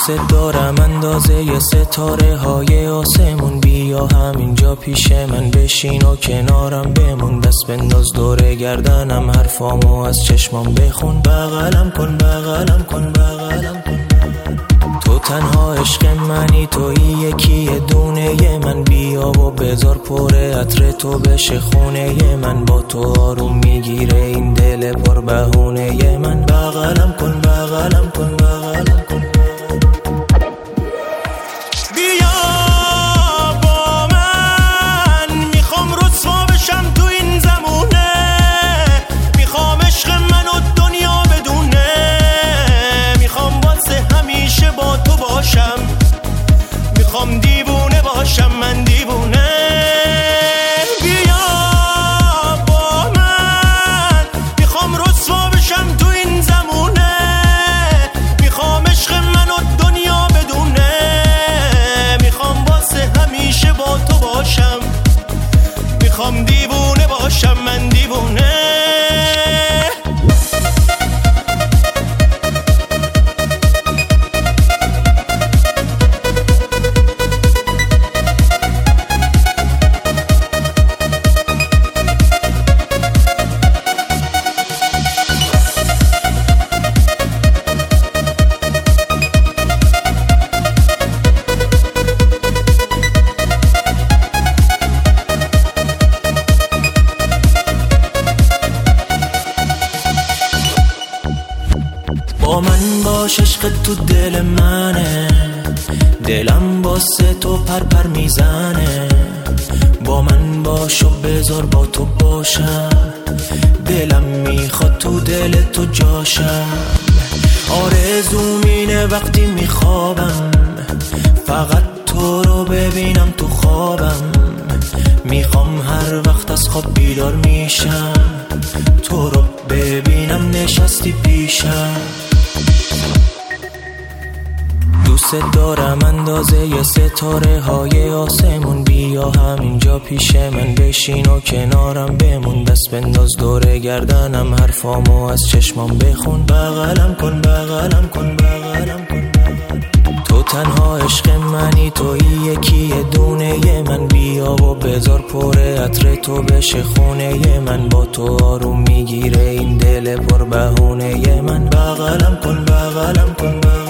دوست دارم اندازه ی ستاره های آسمون. بیا همینجا پیش من بشین و کنارم بمون. دست بنداز دور گردنم، حرفامو از چشمام بخون. بغلم کن بغلم کن بغلم کن. تو تنها عشق منی، تویی یکی دونه ی من. بیا و بذار پر عطر تو بشه خونه ی من. با تو آروم میگیره این دل پر بهونه ی من. بغلم کن بغلم کن بغلم کن. بیا با من، میخوام رسوا بشم تو این زمونه. میخوام عشق من و دنیا بدونه. میخوام واسه همیشه با تو باشم. میخوام دیوونه باشم من دیوونه. بیا با من، میخوام رسوا بشم تو این زمونه. میخوام عشق من و دنیا بدونه. میخوام واسه همیشه با تو باشم. میخوام دیوونه باشم من دیوونه. با من باش، عشق تو دل منه. دلم واسه تو پر میزنه. با من باش و بذار با تو باشم. دلم میخواد تو دل تو جاشم. آرزوم اینه وقتی میخوابم فقط تو رو ببینم تو خوابم. میخوام هر وقت از خواب بیدار میشم تو رو ببینم نشستی پیشم. دوست دارم اندازه ی ستاره های آسمون. بیا همینجا پیش من بشین و کنارم بمون. دست بنداز دور گردنم، حرفامو از چشمام بخون. بغلم کن بغلم کن بغلم کن. تو تنها عشق منی، تویی یکی دونه ی من. بیا و بذار پر عطر تو بشه خونه ی من. با تو آروم میگیره این دل پر بهونه ی من. بغلم کن بغلم کن بغلم.